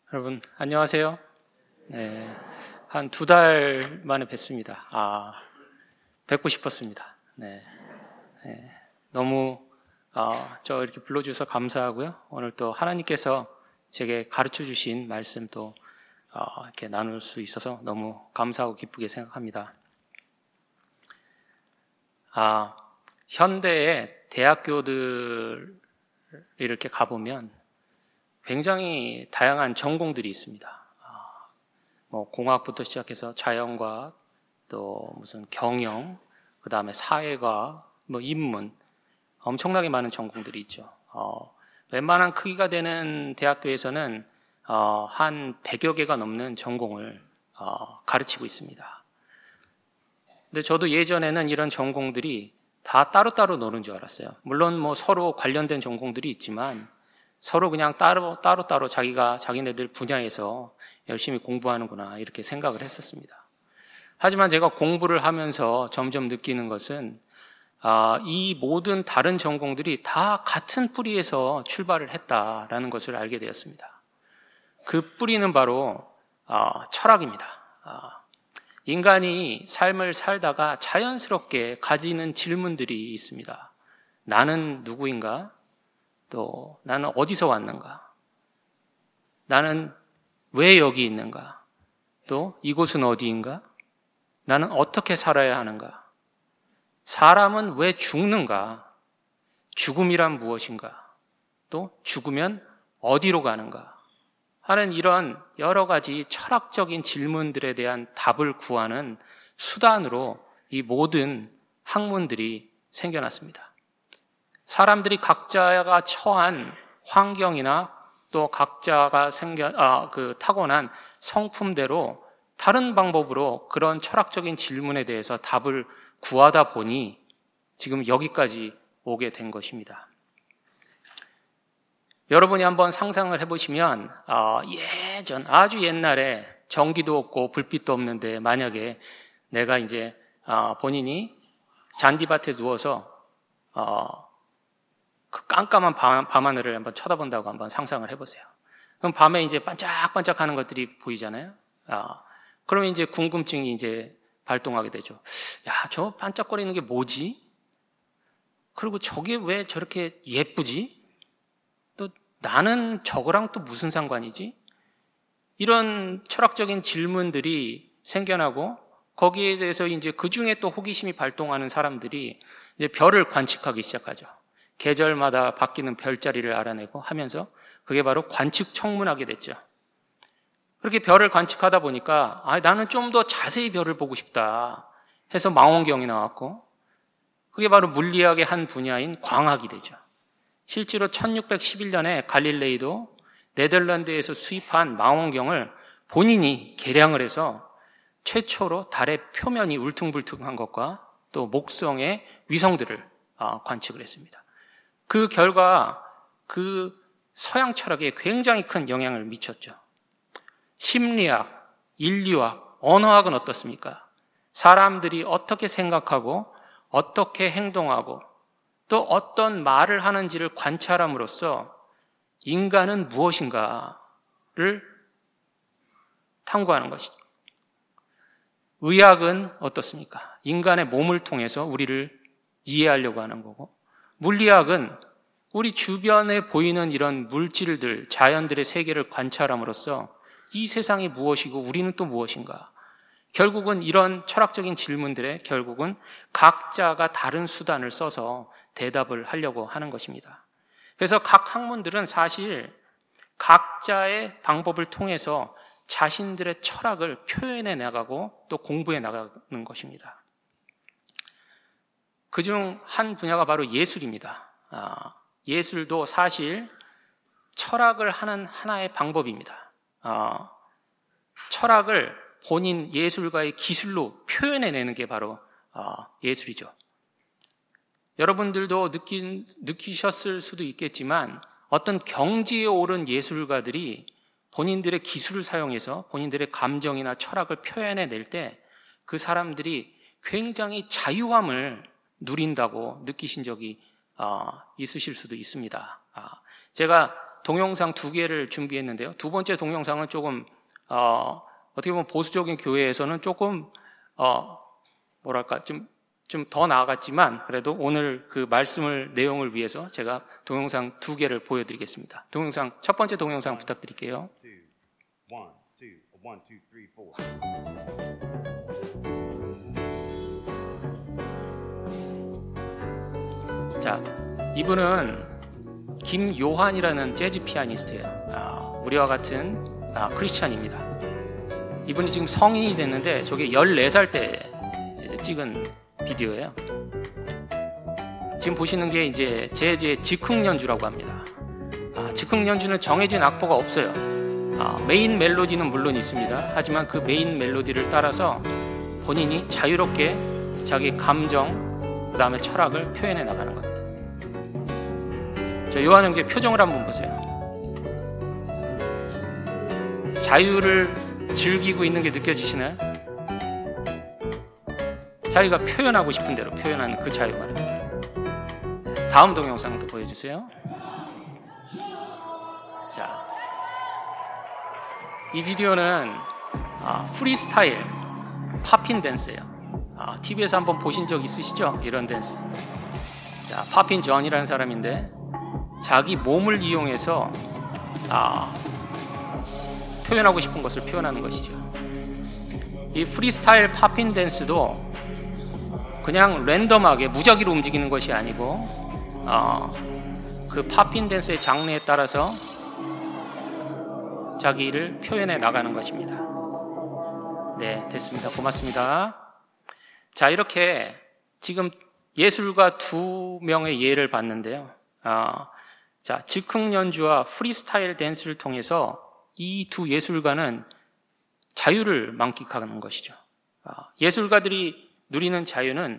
여러분 안녕하세요. 네, 한 2달 만에 뵙습니다. 뵙고 싶었습니다. 네, 너무 저 이렇게 불러주셔서 감사하고요. 오늘 또 하나님께서 제게 가르쳐 주신 말씀도 이렇게 나눌 수 있어서 너무 감사하고 기쁘게 생각합니다. 현대의 대학교들 이렇게 가보면 굉장히 다양한 전공들이 있습니다. 공학부터 시작해서 자연과학, 또 무슨 경영, 그 다음에 사회과학, 인문, 엄청나게 많은 전공들이 있죠. 웬만한 크기가 되는 대학교에서는 한 100여 개가 넘는 전공을 가르치고 있습니다. 근데 저도 예전에는 이런 전공들이 다 따로따로 노는 줄 알았어요. 물론 서로 관련된 전공들이 있지만 서로 그냥 따로따로 자기네들 분야에서 열심히 공부하는구나 이렇게 생각을 했었습니다. 하지만 제가 공부를 하면서 점점 느끼는 것은 이 모든 다른 전공들이 다 같은 뿌리에서 출발을 했다라는 것을 알게 되었습니다. 그 뿌리는 바로 철학입니다. 인간이 삶을 살다가 자연스럽게 가지는 질문들이 있습니다. 나는 누구인가? 또 나는 어디서 왔는가? 나는 왜 여기 있는가? 또 이곳은 어디인가? 나는 어떻게 살아야 하는가? 사람은 왜 죽는가? 죽음이란 무엇인가? 또 죽으면 어디로 가는가? 하는 이런 여러 가지 철학적인 질문들에 대한 답을 구하는 수단으로 이 모든 학문들이 생겨났습니다. 사람들이 각자가 처한 환경이나 또 각자가 타고난 성품대로 다른 방법으로 그런 철학적인 질문에 대해서 답을 구하다 보니 지금 여기까지 오게 된 것입니다. 여러분이 한번 상상을 해보시면 아주 옛날에 전기도 없고 불빛도 없는데 만약에 내가 이제 본인이 잔디밭에 누워서 그 깜깜한 밤하늘을 한번 쳐다본다고 한번 상상을 해보세요. 그럼 밤에 이제 반짝반짝 하는 것들이 보이잖아요. 그러면 이제 궁금증이 이제 발동하게 되죠. 저 반짝거리는 게 뭐지? 그리고 저게 왜 저렇게 예쁘지? 또 나는 저거랑 또 무슨 상관이지? 이런 철학적인 질문들이 생겨나고 거기에 대해서 이제 그 중에 또 호기심이 발동하는 사람들이 이제 별을 관측하기 시작하죠. 계절마다 바뀌는 별자리를 알아내고 하면서 그게 바로 관측 천문학이 됐죠. 그렇게 별을 관측하다 보니까 나는 좀 더 자세히 별을 보고 싶다 해서 망원경이 나왔고 그게 바로 물리학의 한 분야인 광학이 되죠. 실제로 1611년에 갈릴레이도 네덜란드에서 수입한 망원경을 본인이 개량을 해서 최초로 달의 표면이 울퉁불퉁한 것과 또 목성의 위성들을 관측을 했습니다. 그 결과 그 서양 철학에 굉장히 큰 영향을 미쳤죠. 심리학, 인류학, 언어학은 어떻습니까? 사람들이 어떻게 생각하고 어떻게 행동하고 또 어떤 말을 하는지를 관찰함으로써 인간은 무엇인가를 탐구하는 것이죠. 의학은 어떻습니까? 인간의 몸을 통해서 우리를 이해하려고 하는 거고, 물리학은 우리 주변에 보이는 이런 물질들, 자연들의 세계를 관찰함으로써 이 세상이 무엇이고 우리는 또 무엇인가? 결국은 이런 철학적인 질문들에 결국은 각자가 다른 수단을 써서 대답을 하려고 하는 것입니다. 그래서 각 학문들은 사실 각자의 방법을 통해서 자신들의 철학을 표현해 나가고 또 공부해 나가는 것입니다. 그중 한 분야가 바로 예술입니다. 예술도 사실 철학을 하는 하나의 방법입니다. 철학을 본인 예술가의 기술로 표현해내는 게 바로 예술이죠. 여러분들도 느끼셨을 수도 있겠지만 어떤 경지에 오른 예술가들이 본인들의 기술을 사용해서 본인들의 감정이나 철학을 표현해낼 때 그 사람들이 굉장히 자유함을 누린다고 느끼신 적이 있으실 수도 있습니다. 제가 동영상 2개를 준비했는데요. 두 번째 동영상은 조금 어떻게 보면 보수적인 교회에서는 조금 뭐랄까 좀 더 나아갔지만 그래도 오늘 그 말씀을 내용을 위해서 제가 동영상 2개를 보여드리겠습니다. 동영상 첫 번째 동영상 부탁드릴게요. 자, 이분은 김요한이라는 재즈 피아니스트예요. 우리와 같은 크리스찬입니다. 이분이 지금 성인이 됐는데 저게 14살 때 이제 찍은 비디오예요. 지금 보시는 게 이제 재즈의 즉흥 연주라고 합니다. 즉흥 연주는 정해진 악보가 없어요. 메인 멜로디는 물론 있습니다. 하지만 그 메인 멜로디를 따라서 본인이 자유롭게 자기 감정, 그 다음에 철학을 표현해 나가는 겁니다. 저 요한 형제 표정을 한번 보세요. 자유를 즐기고 있는 게 느껴지시나요? 자기가 표현하고 싶은 대로 표현하는 그 자유 말입니다. 다음 동영상도 보여주세요. 자, 이 비디오는 프리스타일 팝핀 댄스예요. TV에서 한번 보신 적 있으시죠? 이런 댄스. 자, 팝핀 존이라는 사람인데 자기 몸을 이용해서 표현하고 싶은 것을 표현하는 것이죠. 이 프리스타일 팝핀 댄스도 그냥 랜덤하게 무작위로 움직이는 것이 아니고 그 팝핀 댄스의 장르에 따라서 자기를 표현해 나가는 것입니다. 네, 됐습니다. 고맙습니다. 자, 이렇게 지금 예술가 2명의 예를 봤는데요. 자, 즉흥 연주와 프리스타일 댄스를 통해서 이 두 예술가는 자유를 만끽하는 것이죠. 예술가들이 누리는 자유는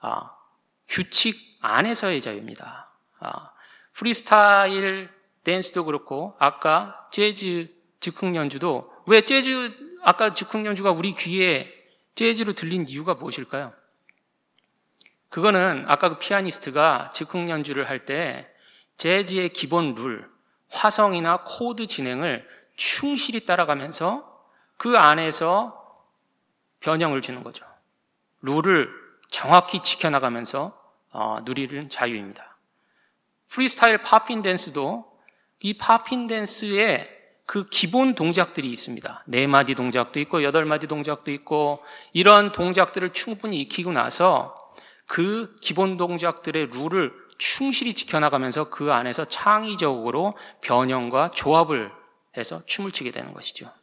규칙 안에서의 자유입니다. 프리스타일 댄스도 그렇고 아까 재즈 즉흥 연주도 왜 아까 즉흥 연주가 우리 귀에 재즈로 들린 이유가 무엇일까요? 그거는 아까 그 피아니스트가 즉흥 연주를 할 때 재즈의 기본 룰, 화성이나 코드 진행을 충실히 따라가면서 그 안에서 변형을 주는 거죠. 룰을 정확히 지켜나가면서 누리는 자유입니다. 프리스타일 팝핀 댄스도 이 팝핀 댄스에 그 기본 동작들이 있습니다. 4마디 동작도 있고 8마디 동작도 있고 이런 동작들을 충분히 익히고 나서 그 기본 동작들의 룰을 충실히 지켜나가면서 그 안에서 창의적으로 변형과 조합을 해서 춤을 추게 되는 것이죠.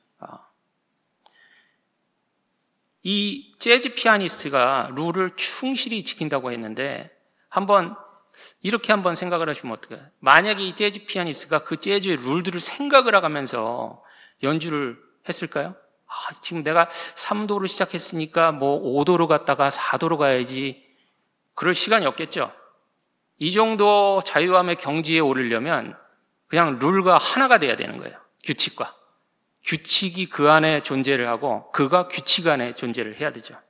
이 재즈 피아니스트가 룰을 충실히 지킨다고 했는데 이렇게 한번 생각을 하시면 어떡해요? 만약에 이 재즈 피아니스트가 그 재즈의 룰들을 생각을 하면서 연주를 했을까요? 지금 내가 3도로 시작했으니까 5도로 갔다가 4도로 가야지. 그럴 시간이 없겠죠. 이 정도 자유함의 경지에 오르려면 그냥 룰과 하나가 돼야 되는 거예요. 규칙과. 규칙이 그 안에 존재를 하고 그가 규칙 안에 존재를 해야 되죠.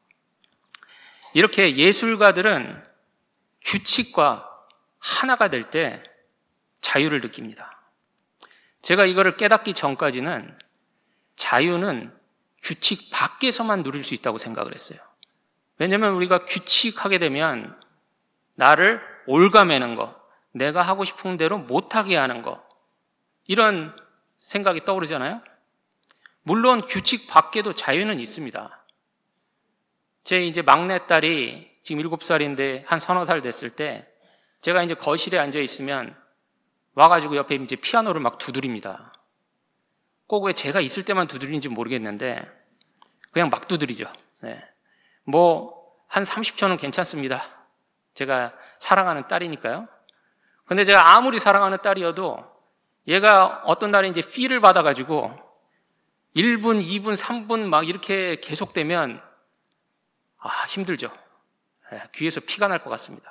이렇게 예술가들은 규칙과 하나가 될 때 자유를 느낍니다. 제가 이거를 깨닫기 전까지는 자유는 규칙 밖에서만 누릴 수 있다고 생각을 했어요. 왜냐하면 우리가 규칙하게 되면 나를 올가매는 거, 내가 하고 싶은 대로 못하게 하는 거, 이런 생각이 떠오르잖아요. 물론 규칙 밖에도 자유는 있습니다. 제 이제 막내딸이 지금 7살인데 한 서너 살 됐을 때 제가 이제 거실에 앉아 있으면 와가지고 옆에 이제 피아노를 막 두드립니다. 꼭 왜 제가 있을 때만 두드리는지 모르겠는데 그냥 막 두드리죠. 네. 한 30초는 괜찮습니다. 제가 사랑하는 딸이니까요. 근데 제가 아무리 사랑하는 딸이어도 얘가 어떤 날에 이제 필을 받아가지고 1분, 2분, 3분 막 이렇게 계속되면 힘들죠. 귀에서 피가 날 것 같습니다.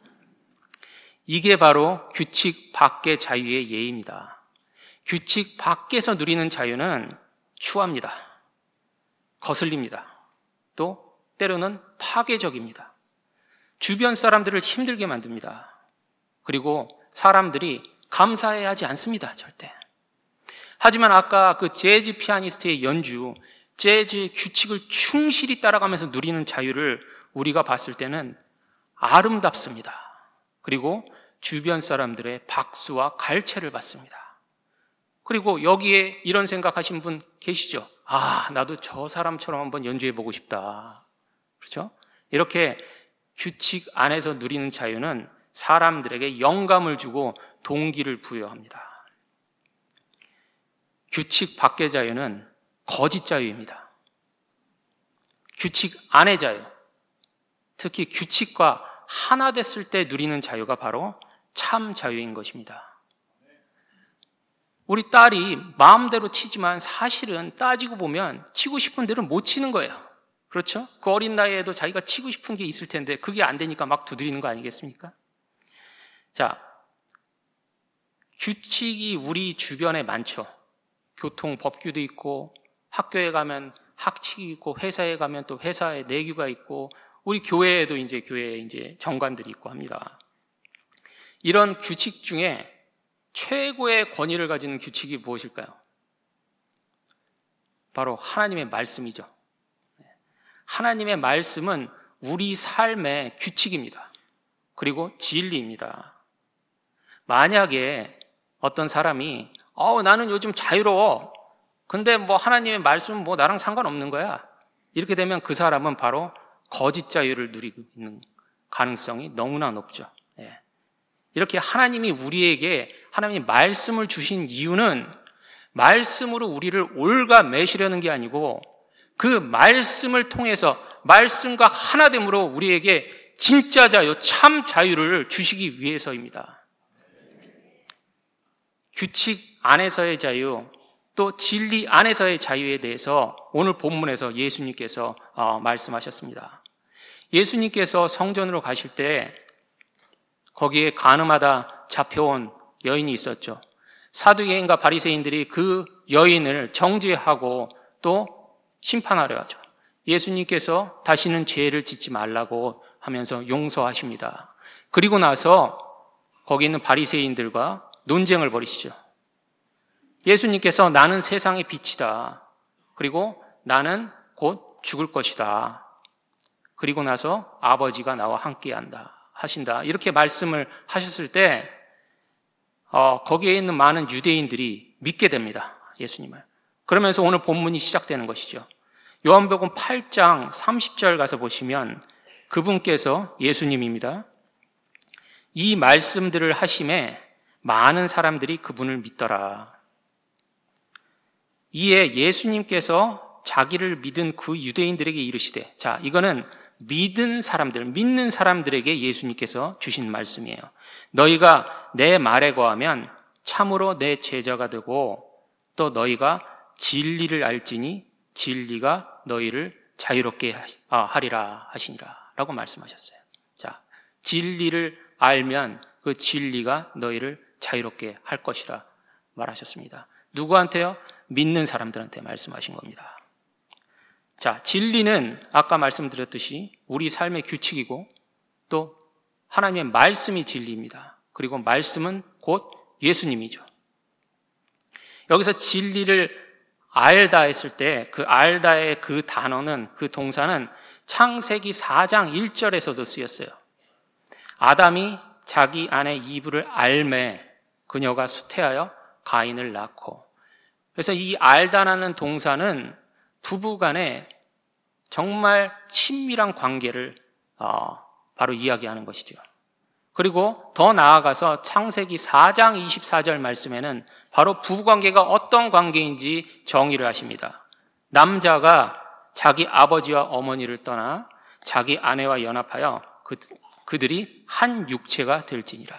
이게 바로 규칙 밖의 자유의 예입니다. 규칙 밖에서 누리는 자유는 추합니다. 거슬립니다. 또 때로는 파괴적입니다. 주변 사람들을 힘들게 만듭니다. 그리고 사람들이 감사해야 하지 않습니다. 절대. 하지만 아까 그 재즈 피아니스트의 연주, 재즈의 규칙을 충실히 따라가면서 누리는 자유를 우리가 봤을 때는 아름답습니다. 그리고 주변 사람들의 박수와 갈채를 받습니다. 그리고 여기에 이런 생각하신 분 계시죠? 나도 저 사람처럼 한번 연주해보고 싶다. 그렇죠? 이렇게 규칙 안에서 누리는 자유는 사람들에게 영감을 주고 동기를 부여합니다. 규칙 밖의 자유는 거짓 자유입니다. 규칙 안의 자유, 특히 규칙과 하나 됐을 때 누리는 자유가 바로 참 자유인 것입니다. 우리 딸이 마음대로 치지만 사실은 따지고 보면 치고 싶은 대로 못 치는 거예요. 그렇죠? 그 어린 나이에도 자기가 치고 싶은 게 있을 텐데 그게 안 되니까 막 두드리는 거 아니겠습니까? 자, 규칙이 우리 주변에 많죠. 교통 법규도 있고, 학교에 가면 학칙이 있고, 회사에 가면 또 회사에 내규가 있고, 우리 교회에도 교회에 정관들이 있고 합니다. 이런 규칙 중에 최고의 권위를 가지는 규칙이 무엇일까요? 바로 하나님의 말씀이죠. 하나님의 말씀은 우리 삶의 규칙입니다. 그리고 진리입니다. 만약에 어떤 사람이 나는 요즘 자유로워. 근데 하나님의 말씀은 나랑 상관없는 거야. 이렇게 되면 그 사람은 바로 거짓 자유를 누리고 있는 가능성이 너무나 높죠. 이렇게 하나님이 우리에게 하나님의 말씀을 주신 이유는 말씀으로 우리를 올가매시려는 게 아니고 그 말씀을 통해서 말씀과 하나됨으로 우리에게 진짜 자유, 참 자유를 주시기 위해서입니다. 규칙 안에서의 자유, 또 진리 안에서의 자유에 대해서 오늘 본문에서 예수님께서 말씀하셨습니다. 예수님께서 성전으로 가실 때 거기에 간음하다 잡혀온 여인이 있었죠. 사두개인과 바리새인들이 그 여인을 정죄하고 또 심판하려 하죠. 예수님께서 다시는 죄를 짓지 말라고 하면서 용서하십니다. 그리고 나서 거기 있는 바리새인들과 논쟁을 벌이시죠. 예수님께서 나는 세상의 빛이다. 그리고 나는 곧 죽을 것이다. 그리고 나서 아버지가 나와 함께한다. 하신다. 이렇게 말씀을 하셨을 때 거기에 있는 많은 유대인들이 믿게 됩니다. 예수님을. 그러면서 오늘 본문이 시작되는 것이죠. 요한복음 8장 30절 가서 보시면 그분께서 예수님입니다. 이 말씀들을 하심에 많은 사람들이 그분을 믿더라. 이에 예수님께서 자기를 믿은 그 유대인들에게 이르시되, 자, 이거는 믿는 사람들에게 예수님께서 주신 말씀이에요. 너희가 내 말에 거하면 참으로 내 제자가 되고 또 너희가 진리를 알지니 진리가 너희를 자유롭게 하리라 하시니라 라고 말씀하셨어요. 자, 진리를 알면 그 진리가 너희를 자유롭게 할 것이라 말하셨습니다. 누구한테요? 믿는 사람들한테 말씀하신 겁니다. 자, 진리는 아까 말씀드렸듯이 우리 삶의 규칙이고 또 하나님의 말씀이 진리입니다. 그리고 말씀은 곧 예수님이죠. 여기서 진리를 알다 했을 때 그 알다의 그 단어는, 그 동사는 창세기 4장 1절에서도 쓰였어요. 아담이 자기 아내 이브를 알매 그녀가 수태하여 가인을 낳고. 그래서 이 알다라는 동사는 부부간에 정말 친밀한 관계를 바로 이야기하는 것이죠. 그리고 더 나아가서 창세기 4장 24절 말씀에는 바로 부부관계가 어떤 관계인지 정의를 하십니다. 남자가 자기 아버지와 어머니를 떠나 자기 아내와 연합하여 그들이 한 육체가 될지니라.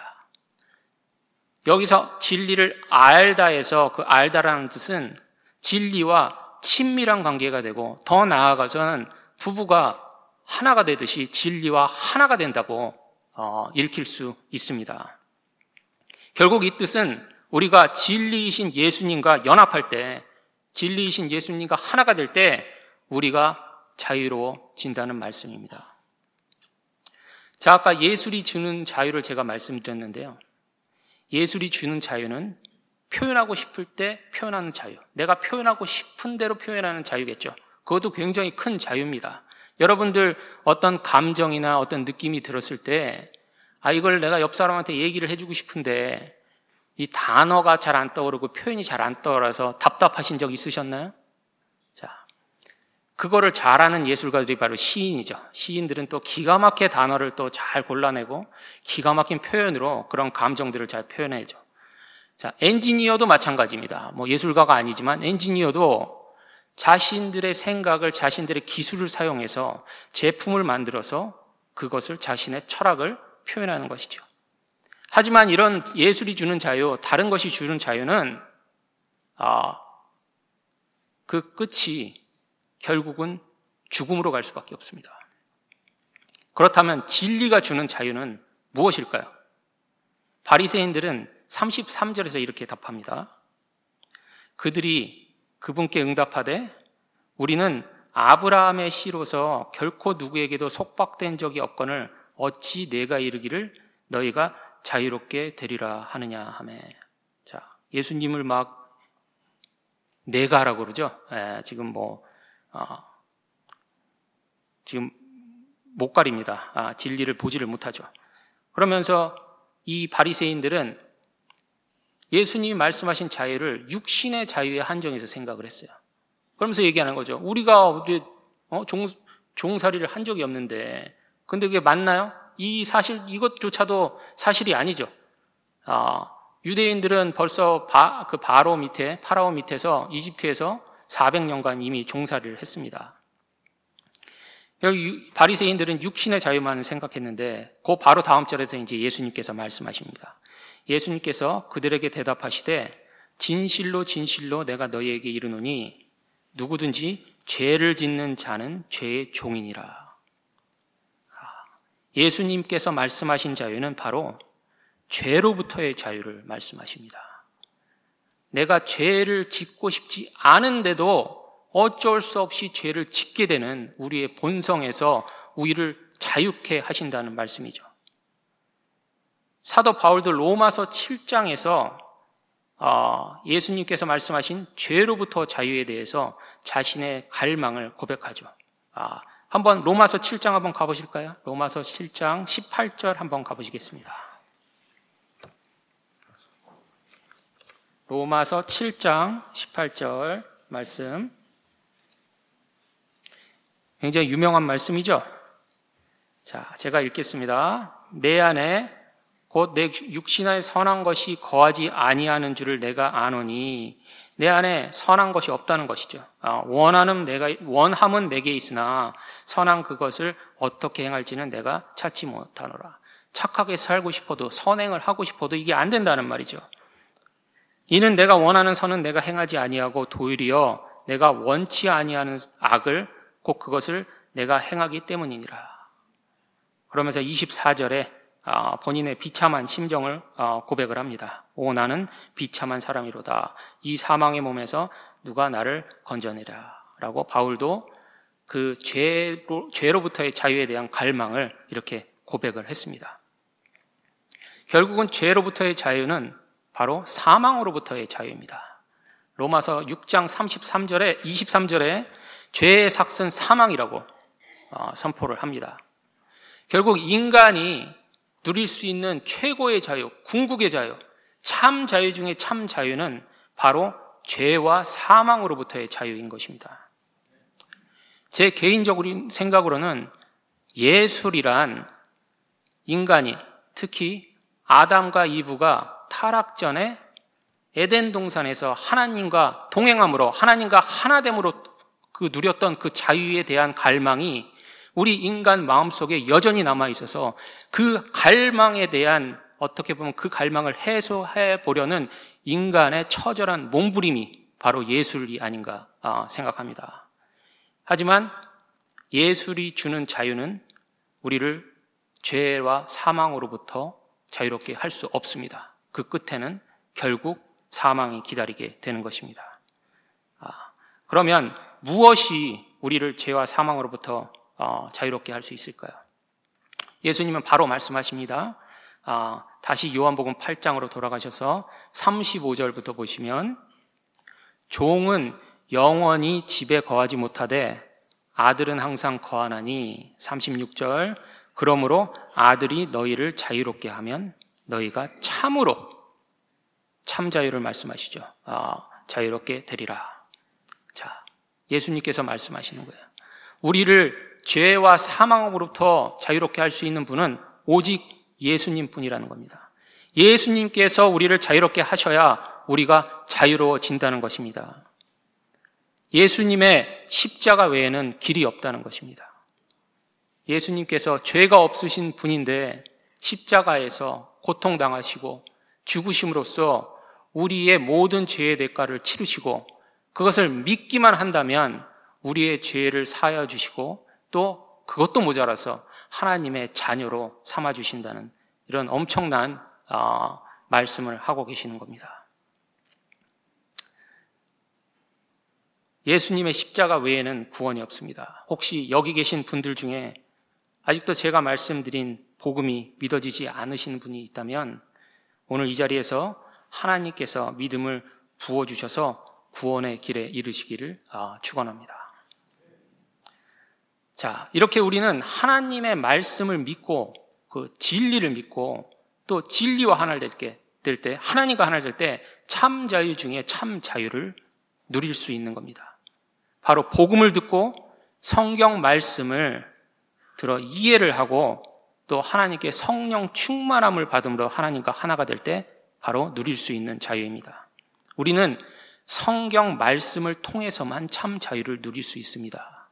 여기서 진리를 알다 해서 그 알다라는 뜻은 진리와 친밀한 관계가 되고 더 나아가서는 부부가 하나가 되듯이 진리와 하나가 된다고 읽힐 수 있습니다. 결국 이 뜻은 우리가 진리이신 예수님과 연합할 때, 진리이신 예수님과 하나가 될 때 우리가 자유로워진다는 말씀입니다. 자, 아까 예술이 주는 자유를 제가 말씀드렸는데요. 예술이 주는 자유는 표현하고 싶을 때 표현하는 자유, 내가 표현하고 싶은 대로 표현하는 자유겠죠. 그것도 굉장히 큰 자유입니다. 여러분들 어떤 감정이나 어떤 느낌이 들었을 때 이걸 내가 옆 사람한테 얘기를 해주고 싶은데 이 단어가 잘 안 떠오르고 표현이 잘 안 떠오르서 답답하신 적 있으셨나요? 자, 그거를 잘하는 예술가들이 바로 시인이죠. 시인들은 또 기가 막히게 단어를 또 잘 골라내고 기가 막힌 표현으로 그런 감정들을 잘 표현해죠. 자, 엔지니어도 마찬가지입니다. 예술가가 아니지만 엔지니어도 자신들의 생각을, 자신들의 기술을 사용해서 제품을 만들어서 그것을 자신의 철학을 표현하는 것이죠. 하지만 이런 예술이 주는 자유, 다른 것이 주는 자유는 그 끝이 결국은 죽음으로 갈 수밖에 없습니다. 그렇다면 진리가 주는 자유는 무엇일까요? 바리새인들은 33절에서 이렇게 답합니다. 그들이 그분께 응답하되 우리는 아브라함의 씨로서 결코 누구에게도 속박된 적이 없거늘 어찌 내가 이르기를 너희가 자유롭게 되리라 하느냐 하매. 자, 예수님을 막 내가라고 그러죠. 지금 지금 못 가립니다. 진리를 보지를 못하죠. 그러면서 이 바리새인들은 예수님이 말씀하신 자유를 육신의 자유에 한정해서 생각을 했어요. 그러면서 얘기하는 거죠. 우리가 어디 종살이를 한 적이 없는데, 근데 그게 맞나요? 이 사실, 이것조차도 사실이 아니죠. 유대인들은 벌써 파라오 밑에서 이집트에서 400년간 이미 종살이를 했습니다. 여기 바리새인들은 육신의 자유만 생각했는데 그 바로 다음 절에서 이제 예수님께서 말씀하십니다. 예수님께서 그들에게 대답하시되 진실로 진실로 내가 너희에게 이르노니 누구든지 죄를 짓는 자는 죄의 종이니라. 예수님께서 말씀하신 자유는 바로 죄로부터의 자유를 말씀하십니다. 내가 죄를 짓고 싶지 않은데도 어쩔 수 없이 죄를 짓게 되는 우리의 본성에서 우리를 자유케 하신다는 말씀이죠. 사도 바울도 로마서 7장에서 예수님께서 말씀하신 죄로부터 자유에 대해서 자신의 갈망을 고백하죠. 한번 로마서 7장 한번 가보실까요? 로마서 7장 18절 한번 가보시겠습니다. 로마서 7장 18절 말씀. 굉장히 유명한 말씀이죠. 자, 제가 읽겠습니다. 내 안에 곧 내 육신의 선한 것이 거하지 아니하는 줄을 내가 아노니, 내 안에 선한 것이 없다는 것이죠. 원함은 내게 있으나 선한 그것을 어떻게 행할지는 내가 찾지 못하노라. 착하게 살고 싶어도, 선행을 하고 싶어도 이게 안 된다는 말이죠. 이는 내가 원하는 선은 내가 행하지 아니하고 도리어 내가 원치 아니하는 악을 곧 그것을 내가 행하기 때문이니라. 그러면서 24절에 본인의 비참한 심정을 고백을 합니다. 오, 나는 비참한 사람이로다. 이 사망의 몸에서 누가 나를 건져내라. 라고 바울도 그 죄로부터의 자유에 대한 갈망을 이렇게 고백을 했습니다. 결국은 죄로부터의 자유는 바로 사망으로부터의 자유입니다. 로마서 6장 23절에 죄의 삭은 사망이라고 선포를 합니다. 결국 인간이 누릴 수 있는 최고의 자유, 궁극의 자유, 참 자유 중에 참 자유는 바로 죄와 사망으로부터의 자유인 것입니다. 제 개인적인 생각으로는 예술이란 인간이, 특히 아담과 이브가 타락 전에 에덴 동산에서 하나님과 동행함으로, 하나님과 하나됨으로 누렸던 그 자유에 대한 갈망이 우리 인간 마음속에 여전히 남아있어서 그 갈망에 대한, 어떻게 보면 그 갈망을 해소해 보려는 인간의 처절한 몸부림이 바로 예술이 아닌가 생각합니다. 하지만 예술이 주는 자유는 우리를 죄와 사망으로부터 자유롭게 할 수 없습니다. 그 끝에는 결국 사망이 기다리게 되는 것입니다. 그러면 무엇이 우리를 죄와 사망으로부터 자유롭게 할 수 있을까요? 예수님은 바로 말씀하십니다. 다시 요한복음 8장으로 돌아가셔서 35절부터 보시면 종은 영원히 집에 거하지 못하되 아들은 항상 거하나니 36절 그러므로 아들이 너희를 자유롭게 하면 너희가 참으로 참 자유를 말씀하시죠. 자유롭게 되리라. 자, 예수님께서 말씀하시는 거예요. 우리를 죄와 사망으로부터 자유롭게 할 수 있는 분은 오직 예수님 뿐이라는 겁니다. 예수님께서 우리를 자유롭게 하셔야 우리가 자유로워진다는 것입니다. 예수님의 십자가 외에는 길이 없다는 것입니다. 예수님께서 죄가 없으신 분인데 십자가에서 고통당하시고 죽으심으로써 우리의 모든 죄의 대가를 치르시고 그것을 믿기만 한다면 우리의 죄를 사하여 주시고 또 그것도 모자라서 하나님의 자녀로 삼아주신다는 이런 엄청난 말씀을 하고 계시는 겁니다. 예수님의 십자가 외에는 구원이 없습니다. 혹시 여기 계신 분들 중에 아직도 제가 말씀드린 복음이 믿어지지 않으시는 분이 있다면 오늘 이 자리에서 하나님께서 믿음을 부어주셔서 구원의 길에 이르시기를 축원합니다. 자, 이렇게 우리는 하나님의 말씀을 믿고 그 진리를 믿고 또 진리와 하나 될 때 하나님과 하나 될 때 참 자유 중에 참 자유를 누릴 수 있는 겁니다. 바로 복음을 듣고 성경 말씀을 들어 이해를 하고 또 하나님께 성령 충만함을 받음으로 하나님과 하나가 될 때 바로 누릴 수 있는 자유입니다. 우리는 성경 말씀을 통해서만 참 자유를 누릴 수 있습니다.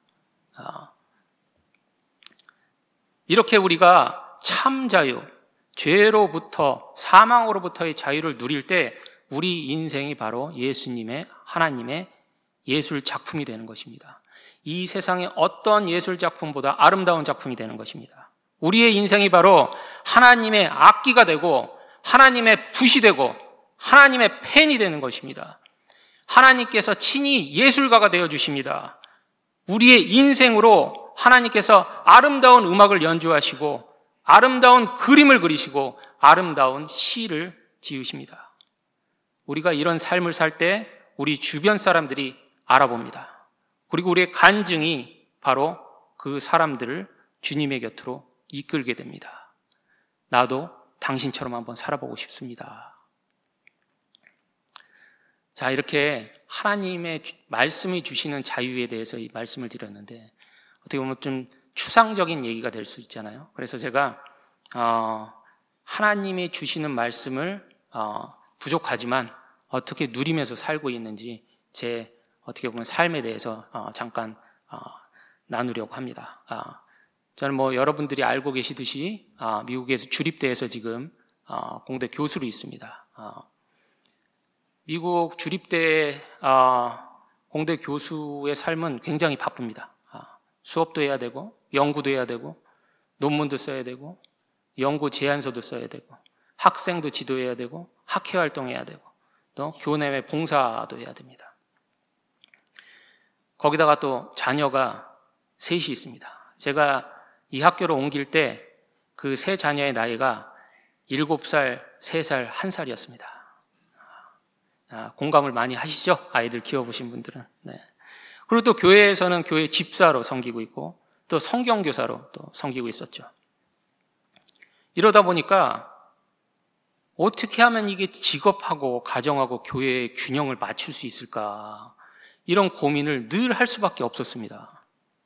이렇게 우리가 참 자유, 죄로부터 사망으로부터의 자유를 누릴 때 우리 인생이 바로 예수님의 하나님의 예술 작품이 되는 것입니다. 이 세상의 어떤 예술 작품보다 아름다운 작품이 되는 것입니다. 우리의 인생이 바로 하나님의 악기가 되고 하나님의 붓이 되고 하나님의 펜이 되는 것입니다. 하나님께서 친히 예술가가 되어주십니다. 우리의 인생으로 하나님께서 아름다운 음악을 연주하시고 아름다운 그림을 그리시고 아름다운 시를 지으십니다. 우리가 이런 삶을 살 때 우리 주변 사람들이 알아봅니다. 그리고 우리의 간증이 바로 그 사람들을 주님의 곁으로 이끌게 됩니다. 나도 당신처럼 한번 살아보고 싶습니다. 자, 이렇게 하나님의 말씀이 주시는 자유에 대해서 이 말씀을 드렸는데 어떻게 보면 좀 추상적인 얘기가 될 수 있잖아요. 그래서 제가 하나님이 주시는 말씀을 부족하지만 어떻게 누리면서 살고 있는지 제 어떻게 보면 삶에 대해서 잠깐 나누려고 합니다. 저는 여러분들이 알고 계시듯이 미국에서 주립대에서 지금 공대 교수로 있습니다. 미국 주립대 공대 교수의 삶은 굉장히 바쁩니다. 수업도 해야 되고 연구도 해야 되고 논문도 써야 되고 연구 제안서도 써야 되고 학생도 지도해야 되고 학회 활동해야 되고 또 교내외 봉사도 해야 됩니다. 거기다가 또 자녀가 셋이 있습니다. 제가 이 학교로 옮길 때 그 세 자녀의 나이가 7살, 3살, 1살이었습니다. 공감을 많이 하시죠? 아이들 키워보신 분들은. 네. 그리고 또 교회에서는 교회 집사로 섬기고 있고 또 성경교사로 또 섬기고 있었죠. 이러다 보니까 어떻게 하면 이게 직업하고 가정하고 교회의 균형을 맞출 수 있을까 이런 고민을 늘 할 수밖에 없었습니다.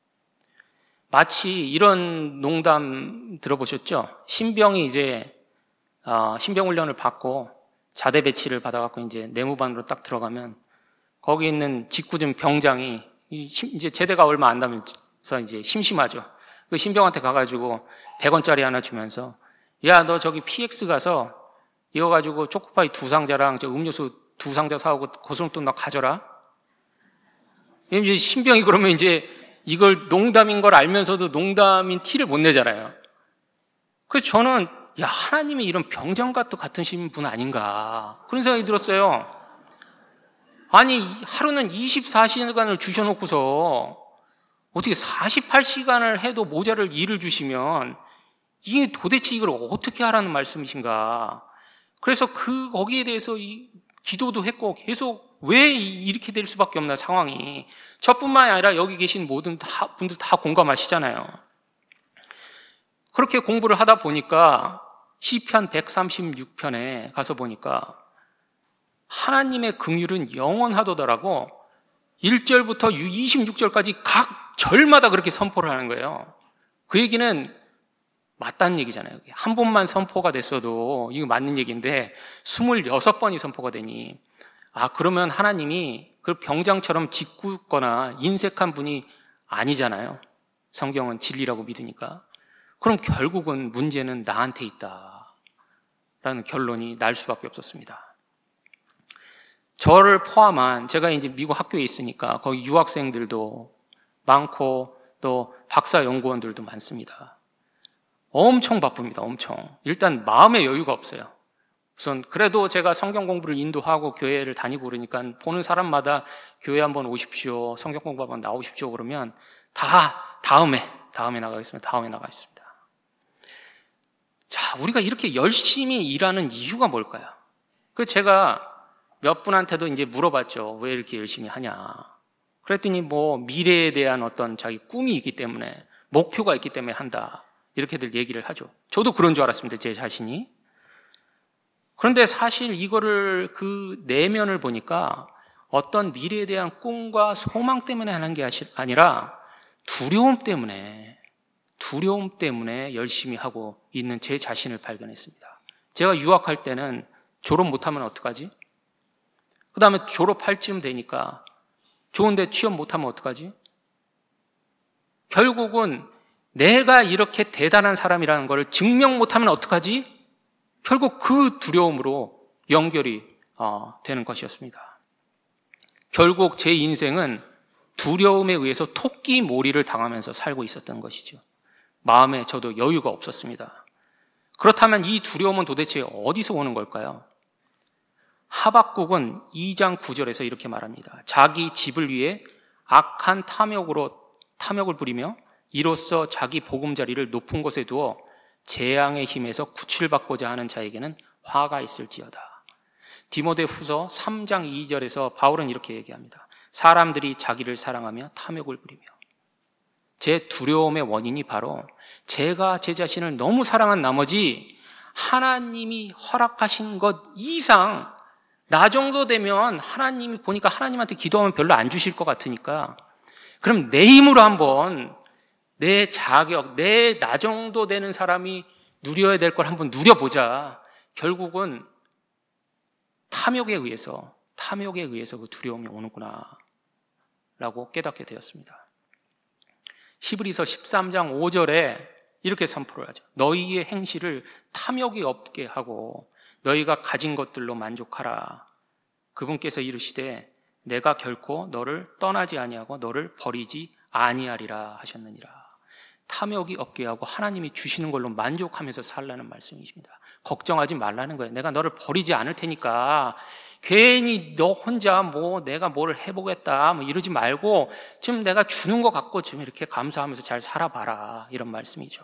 마치 이런 농담 들어보셨죠? 신병이 이제 신병 훈련을 받고 자대 배치를 받아갖고 이제 내무반으로 딱 들어가면 거기 있는 직구준 병장이 이제 제대가 얼마 안 남아서 이제 심심하죠. 그 신병한테 가가지고 100원짜리 하나 주면서 야, 너 저기 PX 가서 이거 가지고 초코파이 2상자랑 저 음료수 2상자 사오고 고스란히 너 가져라. 이제 신병이 그러면 이제 이걸 농담인 걸 알면서도 농담인 티를 못 내잖아요. 그래서 저는 야, 하나님이 이런 병장과 또 같은 분 아닌가 그런 생각이 들었어요. 아니, 하루는 24시간을 주셔놓고서 어떻게 48시간을 해도 모자랄 일을 주시면 이게 도대체 이걸 어떻게 하라는 말씀이신가? 그래서 거기에 대해서 기도도 했고 계속 왜 이렇게 될 수밖에 없나 상황이. 저뿐만이 아니라 여기 계신 모든 분들 다 공감하시잖아요. 그렇게 공부를 하다 보니까 시편 136편에 가서 보니까 하나님의 긍휼은 영원하도다라고 1절부터 26절까지 각 절마다 그렇게 선포를 하는 거예요. 그 얘기는 맞다는 얘기잖아요. 한 번만 선포가 됐어도 이거 맞는 얘기인데 26번이 선포가 되니 그러면 하나님이 그 병장처럼 짓궂거나 인색한 분이 아니잖아요. 성경은 진리라고 믿으니까. 그럼 결국은 문제는 나한테 있다라는 결론이 날 수밖에 없었습니다. 저를 포함한 제가 이제 미국 학교에 있으니까 거기 유학생들도 많고 또 박사 연구원들도 많습니다. 엄청 바쁩니다. 엄청. 일단 마음의 여유가 없어요. 우선 그래도 제가 성경 공부를 인도하고 교회를 다니고 그러니까 보는 사람마다 교회 한번 오십시오. 성경 공부 한번 나오십시오. 그러면 다 다음에 나가겠습니다. 다음에 나가겠습니다. 자, 우리가 이렇게 열심히 일하는 이유가 뭘까요? 그래서 제가 몇 분한테도 이제 물어봤죠. 왜 이렇게 열심히 하냐. 그랬더니 미래에 대한 어떤 자기 꿈이 있기 때문에, 목표가 있기 때문에 한다. 이렇게들 얘기를 하죠. 저도 그런 줄 알았습니다. 제 자신이. 그런데 사실 이거를 그 내면을 보니까 어떤 미래에 대한 꿈과 소망 때문에 하는 게 아니라 두려움 때문에 열심히 하고 있는 제 자신을 발견했습니다. 제가 유학할 때는 졸업 못하면 어떡하지? 그 다음에 졸업할 쯤 되니까 좋은데 취업 못하면 어떡하지? 결국은 내가 이렇게 대단한 사람이라는 걸 증명 못하면 어떡하지? 결국 그 두려움으로 연결이 되는 것이었습니다. 결국 제 인생은 두려움에 의해서 토끼 몰이를 당하면서 살고 있었던 것이죠. 마음에 저도 여유가 없었습니다. 그렇다면 이 두려움은 도대체 어디서 오는 걸까요? 하박국은 2장 9절에서 이렇게 말합니다. 자기 집을 위해 악한 탐욕을 부리며 이로써 자기 보금자리를 높은 곳에 두어 재앙의 힘에서 구출받고자 하는 자에게는 화가 있을지어다. 디모데 후서 3장 2절에서 바울은 이렇게 얘기합니다. 사람들이 자기를 사랑하며 탐욕을 부리며. 제 두려움의 원인이 바로 제가 제 자신을 너무 사랑한 나머지 하나님이 허락하신 것 이상 나 정도 되면 하나님이 보니까 하나님한테 기도하면 별로 안 주실 것 같으니까 그럼 내 힘으로 한번 내 자격, 나 정도 되는 사람이 누려야 될 걸 한번 누려보자. 결국은 탐욕에 의해서 그 두려움이 오는구나 라고 깨닫게 되었습니다. 히브리서 13장 5절에 이렇게 선포를 하죠. 너희의 행실을 탐욕이 없게 하고 너희가 가진 것들로 만족하라. 그분께서 이르시되 내가 결코 너를 떠나지 아니하고 너를 버리지 아니하리라 하셨느니라. 탐욕이 없게 하고 하나님이 주시는 걸로 만족하면서 살라는 말씀이십니다. 걱정하지 말라는 거예요. 내가 너를 버리지 않을 테니까 괜히 너 혼자 내가 뭘 해보겠다 이러지 말고 지금 내가 주는 것 같고 지금 이렇게 감사하면서 잘 살아봐라 이런 말씀이죠.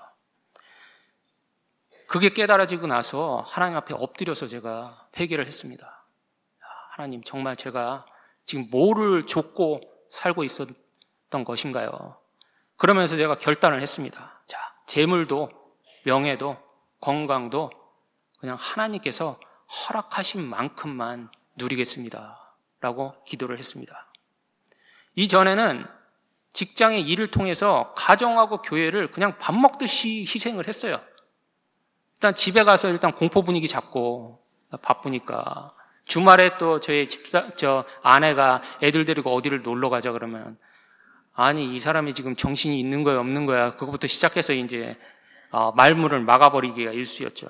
그게 깨달아지고 나서 하나님 앞에 엎드려서 제가 회개를 했습니다. 하나님 정말 제가 지금 뭐를 줬고 살고 있었던 것인가요? 그러면서 제가 결단을 했습니다. 자, 재물도 명예도 건강도 그냥 하나님께서 허락하신 만큼만 누리겠습니다. 라고 기도를 했습니다. 이전에는 직장의 일을 통해서 가정하고 교회를 그냥 밥 먹듯이 희생을 했어요. 일단 집에 가서 일단 공포 분위기 잡고 바쁘니까 주말에 또 저 아내가 애들 데리고 어디를 놀러 가자 그러면 아니 이 사람이 지금 정신이 있는 거야 없는 거야 그것부터 시작해서 이제 말문을 막아버리기가 일쑤였죠.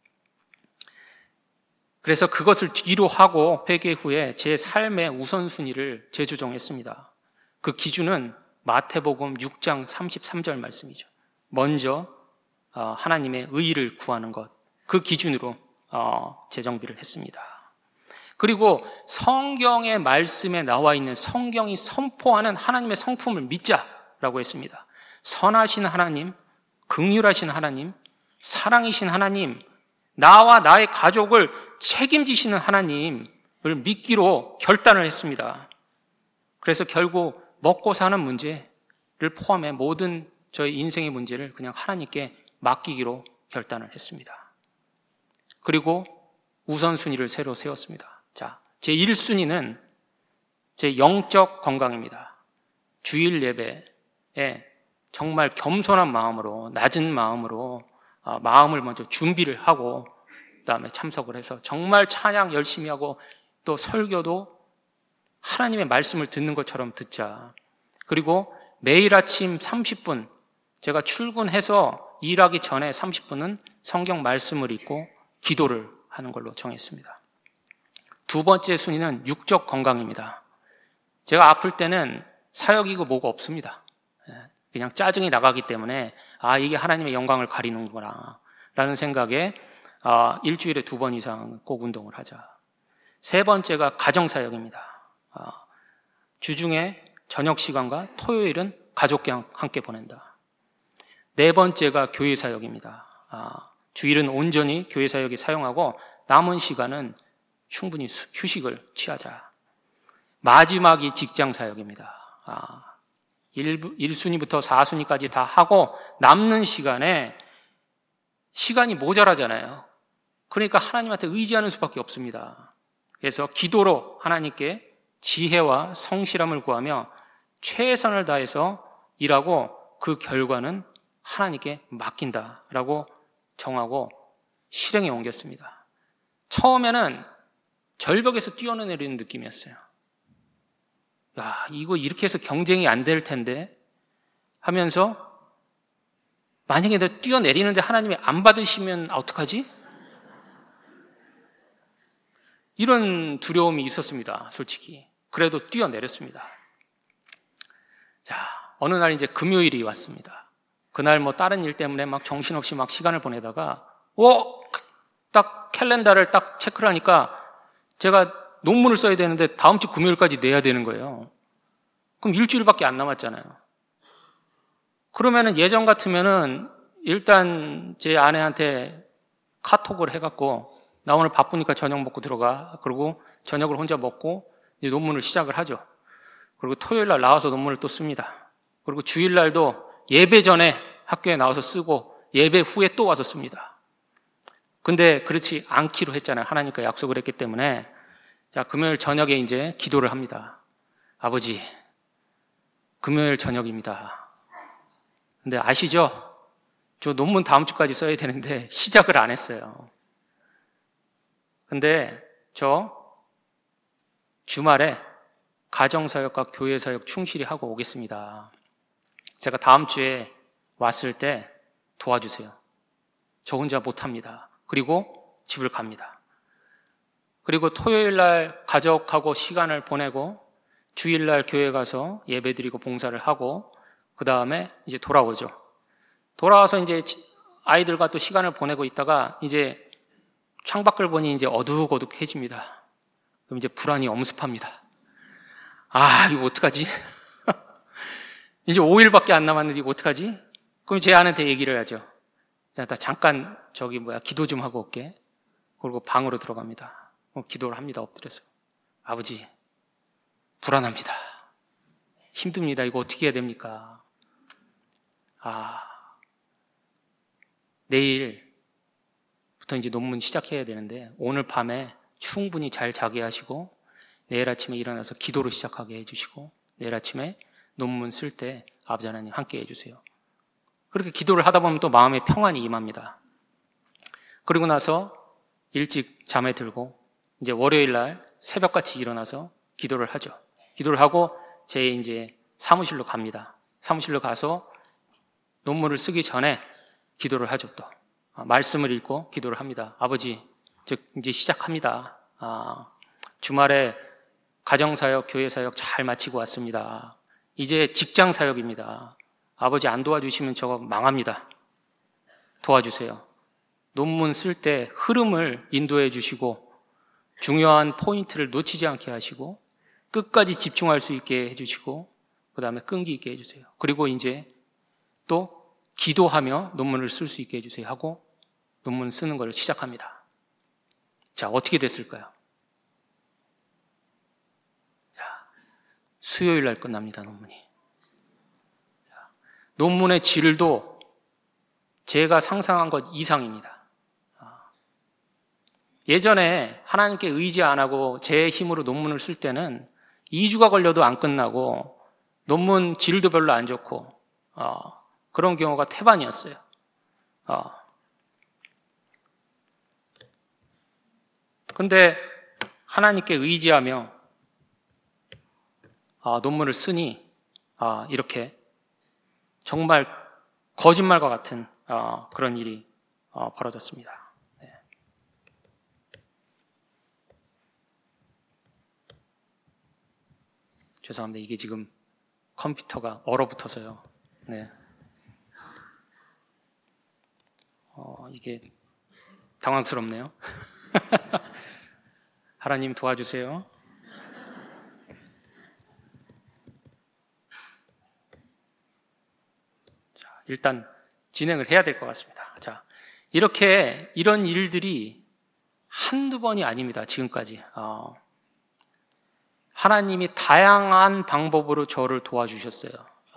그래서 그것을 뒤로 하고 회개 후에 제 삶의 우선순위를 재조정했습니다. 그 기준은 마태복음 6장 33절 말씀이죠. 먼저 하나님의 의의를 구하는 것, 그 기준으로 재정비를 했습니다. 그리고 성경의 말씀에 나와 있는 성경이 선포하는 하나님의 성품을 믿자라고 했습니다. 선하신 하나님, 긍휼하신 하나님, 사랑이신 하나님, 나와 나의 가족을 책임지시는 하나님을 믿기로 결단을 했습니다. 그래서 결국 먹고 사는 문제를 포함해 모든 저희 인생의 문제를 그냥 하나님께 맡기기로 결단을 했습니다. 그리고 우선순위를 새로 세웠습니다. 자, 제 1순위는 제 영적 건강입니다. 주일 예배에 정말 겸손한 마음으로, 낮은 마음으로 마음을 먼저 준비를 하고 그다음에 참석을 해서 정말 찬양 열심히 하고 또 설교도 하나님의 말씀을 듣는 것처럼 듣자. 그리고 매일 아침 30분, 제가 출근해서 일하기 전에 30분은 성경 말씀을 읽고 기도를 하는 걸로 정했습니다. 두 번째 순위는 육적 건강입니다. 제가 아플 때는 사역이고 뭐가 없습니다. 그냥 짜증이 나가기 때문에 이게 하나님의 영광을 가리는구나 라는 생각에 일주일에 2번 이상 꼭 운동을 하자. 세 번째가 가정사역입니다. 주중에 저녁 시간과 토요일은 가족과 함께 보낸다. 네 번째가 교회사역입니다. 주일은 온전히 교회사역에 사용하고 남은 시간은 충분히 휴식을 취하자. 마지막이 직장사역입니다. 1순위부터 4순위까지 다 하고 남는 시간에 시간이 모자라잖아요. 그러니까 하나님한테 의지하는 수밖에 없습니다. 그래서 기도로 하나님께 지혜와 성실함을 구하며 최선을 다해서 일하고 그 결과는 하나님께 맡긴다라고 정하고 실행에 옮겼습니다. 처음에는 절벽에서 뛰어내리는 느낌이었어요. 이거 이렇게 해서 경쟁이 안 될 텐데 하면서 만약에 내가 뛰어내리는데 하나님이 안 받으시면 어떡하지? 이런 두려움이 있었습니다. 솔직히. 그래도 뛰어내렸습니다. 자, 어느 날 이제 금요일이 왔습니다. 그날 다른 일 때문에 막 정신없이 막 시간을 보내다가 딱 캘린더를 딱 체크를 하니까 제가 논문을 써야 되는데 다음 주 금요일까지 내야 되는 거예요. 그럼 일주일밖에 안 남았잖아요. 그러면은 예전 같으면은 일단 제 아내한테 카톡을 해갖고 나 오늘 바쁘니까 저녁 먹고 들어가. 그리고 저녁을 혼자 먹고 이제 논문을 시작을 하죠. 그리고 토요일 날 나와서 논문을 또 씁니다. 그리고 주일 날도 예배 전에 학교에 나와서 쓰고 예배 후에 또 와서 씁니다. 근데 그렇지 않기로 했잖아요. 하나님과 약속을 했기 때문에. 자, 금요일 저녁에 이제 기도를 합니다. 아버지, 금요일 저녁입니다. 근데 아시죠? 저 논문 다음 주까지 써야 되는데 시작을 안 했어요. 근데 저 주말에 가정사역과 교회사역 충실히 하고 오겠습니다. 제가 다음 주에 왔을 때 도와주세요. 저 혼자 못합니다. 그리고 집을 갑니다. 그리고 토요일 날 가족하고 시간을 보내고 주일 날 교회 가서 예배드리고 봉사를 하고 그 다음에 이제 돌아오죠. 돌아와서 이제 아이들과 또 시간을 보내고 있다가 이제 창밖을 보니 이제 어둑어둑해집니다. 그럼 이제 불안이 엄습합니다. 이거 어떡하지? 이제 5일밖에 안 남았는데 이거 어떡하지? 그럼 제 아내한테 얘기를 하죠. 나 잠깐 기도 좀 하고 올게. 그리고 방으로 들어갑니다. 기도를 합니다. 엎드려서. 아버지, 불안합니다. 힘듭니다. 이거 어떻게 해야 됩니까? 내일부터 이제 논문 시작해야 되는데 오늘 밤에 충분히 잘 자게 하시고 내일 아침에 일어나서 기도로 시작하게 해주시고 내일 아침에 논문 쓸 때 아버지 하나님 함께 해주세요. 그렇게 기도를 하다 보면 또 마음에 평안이 임합니다. 그리고 나서 일찍 잠에 들고 이제 월요일 날 새벽같이 일어나서 기도를 하죠. 기도를 하고 제 이제 사무실로 갑니다. 사무실로 가서 논문을 쓰기 전에 기도를 하죠. 또 말씀을 읽고 기도를 합니다. 아버지, 이제 시작합니다. 주말에 가정사역, 교회사역 잘 마치고 왔습니다. 이제 직장사역입니다. 아버지 안 도와주시면 저거 망합니다. 도와주세요. 논문 쓸 때 흐름을 인도해 주시고 중요한 포인트를 놓치지 않게 하시고 끝까지 집중할 수 있게 해주시고 그 다음에 끈기 있게 해주세요. 그리고 이제 또 기도하며 논문을 쓸 수 있게 해주세요 하고 논문 쓰는 걸 시작합니다. 자, 어떻게 됐을까요? 자, 수요일 날 끝납니다, 논문이. 자, 논문의 질도 제가 상상한 것 이상입니다. 예전에 하나님께 의지 안 하고 제 힘으로 논문을 쓸 때는 2주가 걸려도 안 끝나고 논문 질도 별로 안 좋고 그런 경우가 태반이었어요. 근데 하나님께 의지하며 논문을 쓰니 이렇게 정말 거짓말과 같은 그런 일이 벌어졌습니다. 네. 죄송합니다. 이게 지금 컴퓨터가 얼어붙어서요. 네. 이게 당황스럽네요. 하나님 도와주세요. 자, 일단 진행을 해야 될 것 같습니다. 자, 이런 일들이 한두 번이 아닙니다. 지금까지. 하나님이 다양한 방법으로 저를 도와주셨어요.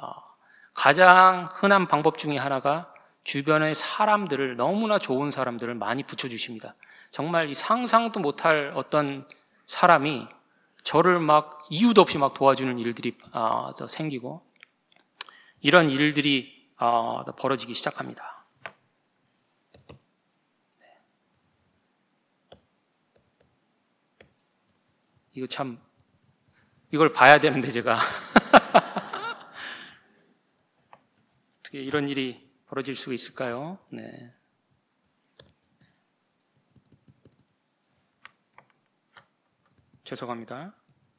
가장 흔한 방법 중에 하나가 주변의 사람들을, 너무나 좋은 사람들을 많이 붙여주십니다. 정말 상상도 못할 어떤 사람이 저를 막 이유도 없이 막 도와주는 일들이 생기고, 이런 일들이 벌어지기 시작합니다. 이거 참, 이걸 봐야 되는데 제가 어떻게 이런 일이 벌어질 수 있을까요? 네. 죄송합니다.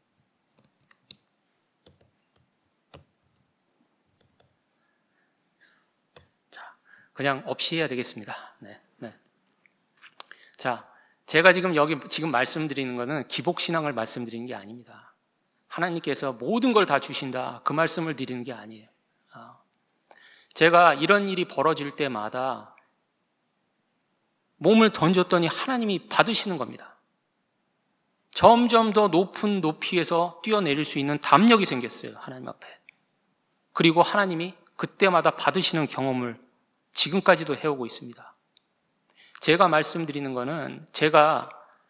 자, 그냥 없이 해야 되겠습니다. 네. 자, 제가 지금 말씀드리는 것은 기복신앙을 말씀드리는 게 아닙니다. 하나님께서 모든 걸 다 주신다, 그 말씀을 드리는 게 아니에요. 제가 이런 일이 벌어질 때마다 몸을 던졌더니 하나님이 받으시는 겁니다. 점점 더 높은 높이에서 뛰어내릴 수 있는 담력이 생겼어요, 하나님 앞에. 그리고 하나님이 그때마다 받으시는 경험을 지금까지도 해오고 있습니다. 제가 말씀드리는 거는, 제가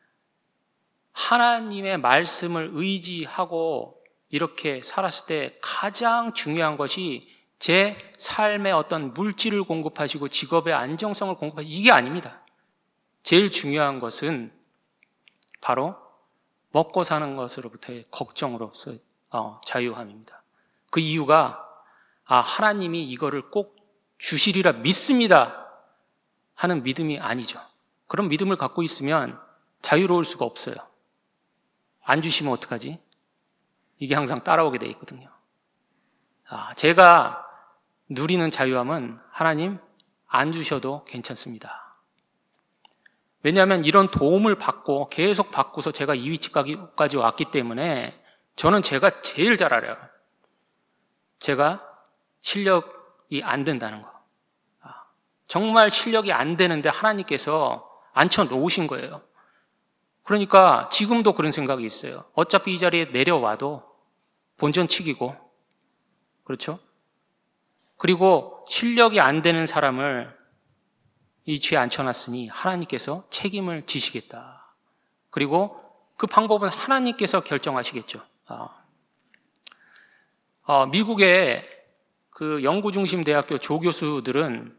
하나님의 말씀을 의지하고 이렇게 살았을 때 가장 중요한 것이 제 삶의 어떤 물질을 공급하시고 직업의 안정성을 공급하시고, 이게 아닙니다. 제일 중요한 것은 바로 먹고 사는 것으로부터의 걱정으로서 자유함입니다. 그 이유가 하나님이 이거를 꼭 주시리라 믿습니다 하는 믿음이 아니죠. 그런 믿음을 갖고 있으면 자유로울 수가 없어요. 안 주시면 어떡하지? 이게 항상 따라오게 돼 있거든요. 제가 누리는 자유함은 하나님 안 주셔도 괜찮습니다. 왜냐하면 이런 도움을 받고 계속 받고서 제가 이 위치까지 왔기 때문에 저는 제가 제일 잘 알아요. 제가 실력이 안 된다는 거. 정말 실력이 안 되는데 하나님께서 앉혀 놓으신 거예요. 그러니까 지금도 그런 생각이 있어요. 어차피 이 자리에 내려와도 본전치기고, 그렇죠? 그리고 실력이 안 되는 사람을 이 죄에 앉혀놨으니 하나님께서 책임을 지시겠다. 그리고 그 방법은 하나님께서 결정하시겠죠. 미국의 그 연구중심 대학교 조교수들은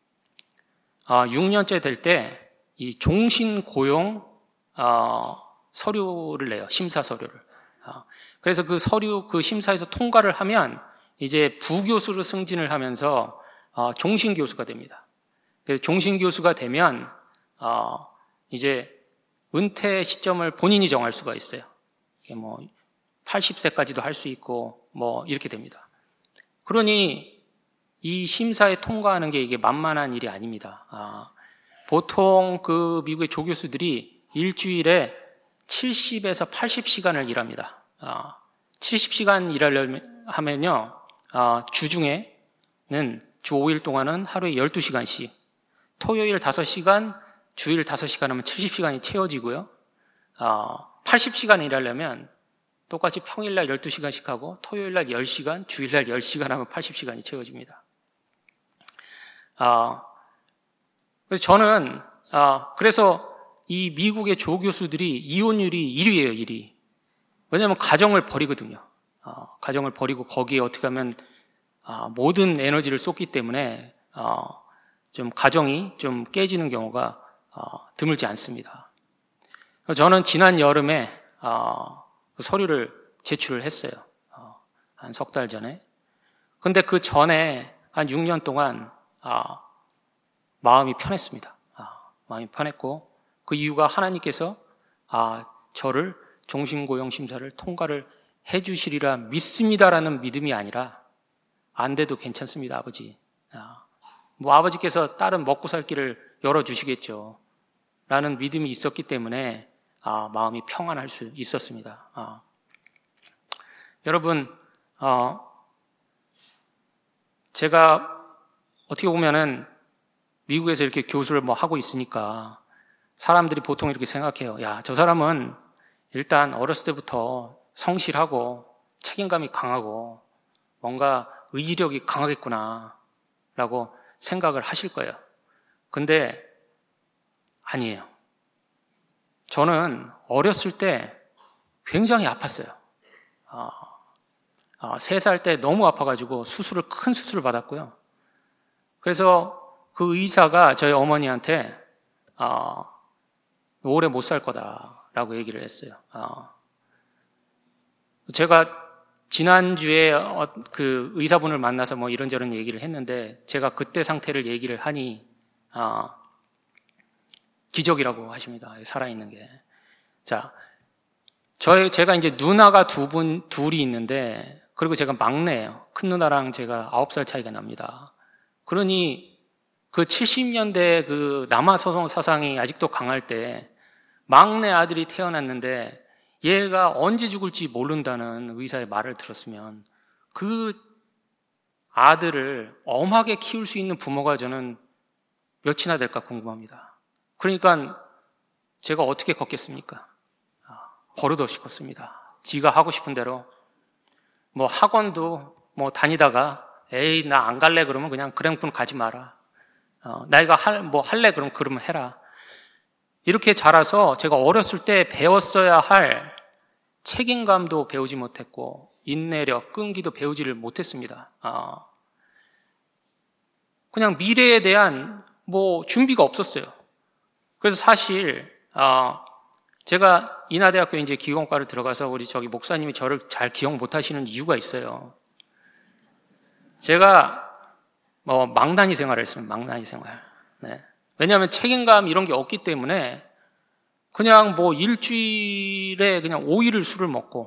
6년째 될 때 이 종신고용 서류를 내요. 심사 서류를. 그래서 그 서류, 그 심사에서 통과를 하면 이제 부교수로 승진을 하면서 종신교수가 됩니다. 그래서 종신교수가 되면 이제 은퇴 시점을 본인이 정할 수가 있어요. 이게 뭐 80세까지도 할 수 있고 뭐 이렇게 됩니다. 그러니 이 심사에 통과하는 게 이게 만만한 일이 아닙니다. 보통 그 미국의 조교수들이 일주일에 70에서 80시간을 일합니다. 70시간 일하려면 하면요, 주중에는 주 5일 동안은 하루에 12시간씩, 토요일 5시간, 주일 5시간 하면 70시간이 채워지고요. 80시간 일하려면 똑같이 평일날 12시간씩 하고 토요일날 10시간, 주일날 10시간 하면 80시간이 채워집니다. 그래서 저는 그래서 이 미국의 조교수들이 이혼율이 1위예요, 1위. 왜냐하면 가정을 버리거든요. 가정을 버리고 거기에 어떻게 하면 모든 에너지를 쏟기 때문에 좀 가정이 좀 깨지는 경우가 드물지 않습니다. 저는 지난 여름에 서류를 제출을 했어요. 한 석 달 전에. 근데 그 전에 한 6년 동안 마음이 편했습니다. 마음이 편했고 그 이유가 하나님께서 저를 종신고용심사를 통과를 해주시리라 믿습니다라는 믿음이 아니라 안 돼도 괜찮습니다, 아버지. 뭐 아버지께서 다른 먹고 살 길을 열어주시겠죠. 라는 믿음이 있었기 때문에 마음이 평안할 수 있었습니다. 여러분, 제가 어떻게 보면은 미국에서 이렇게 교수를 뭐 하고 있으니까 사람들이 보통 이렇게 생각해요. 야, 저 사람은 일단 어렸을 때부터 성실하고 책임감이 강하고 뭔가 의지력이 강하겠구나 라고 생각을 하실 거예요. 근데 아니에요. 저는 어렸을 때 굉장히 아팠어요. 3살 때 너무 아파가지고 큰 수술을 받았고요. 그래서 그 의사가 저희 어머니한테 오래 못 살 거다라고 얘기를 했어요. 제가 지난주에 그 의사분을 만나서 뭐 이런저런 얘기를 했는데 제가 그때 상태를 얘기를 하니 기적이라고 하십니다. 살아있는 게. 자, 제가 이제 누나가 둘이 있는데 그리고 제가 막내예요. 큰 누나랑 제가 9살 차이가 납니다. 그러니 그 70년대 그 남아소송 사상이 아직도 강할 때 막내 아들이 태어났는데 얘가 언제 죽을지 모른다는 의사의 말을 들었으면 그 아들을 엄하게 키울 수 있는 부모가 저는 몇이나 될까 궁금합니다. 그러니까 제가 어떻게 걷겠습니까? 버릇없이 걷습니다. 지가 하고 싶은 대로 뭐 학원도 뭐 다니다가 에이 나 안 갈래 그러면 그냥 가지 마라. 나이가 할래 그러면 해라. 이렇게 자라서 제가 어렸을 때 배웠어야 할 책임감도 배우지 못했고 인내력, 끈기도 배우지를 못했습니다. 그냥 미래에 대한 뭐 준비가 없었어요. 그래서 사실 제가 인하대학교 이제 기공과를 들어가서 우리 저기 목사님이 저를 잘 기억 못하시는 이유가 있어요. 제가 망나니 생활을 했습니다. 망나니 생활. 네. 왜냐하면 책임감 이런 게 없기 때문에 그냥 뭐 일주일에 그냥 5일을 술을 먹고